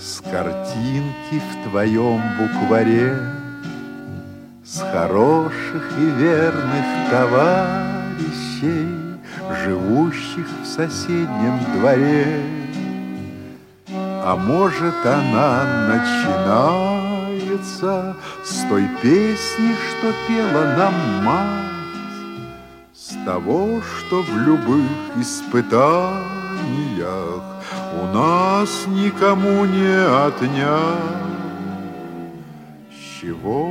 С картинки в твоем букваре, с хороших и верных товарищей, живущих в соседнем дворе. А может, она начинается с той песни, что пела нам мать, с того, что в любых испытаниях у нас никому не отнять. С чего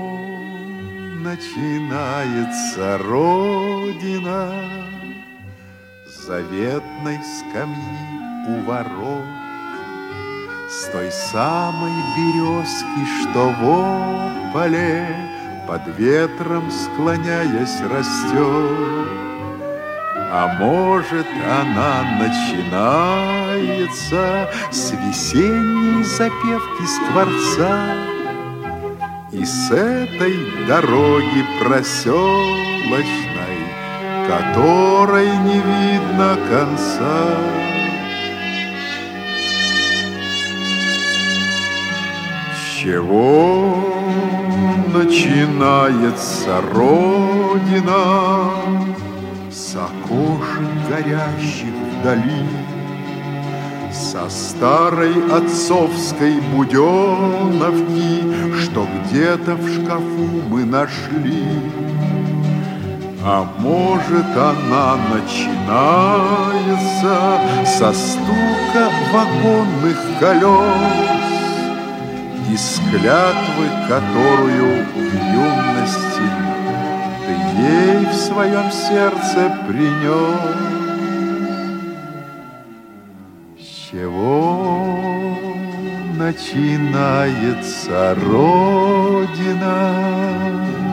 начинается Родина? С заветной скамьи у ворот, с той самой березки, что в ополе под ветром склоняясь растет. А может, она начинается с весенней запевки скворца и с этой дороги проселочной, которой не видно конца. С чего начинается Родина? С окошек горящих вдали, со старой отцовской буденовки, что где-то в шкафу мы нашли. А может, она начинается со стука вагонных колес и с клятвы, которую в юности ты ей в своем сердце принес. С чего начинается Родина?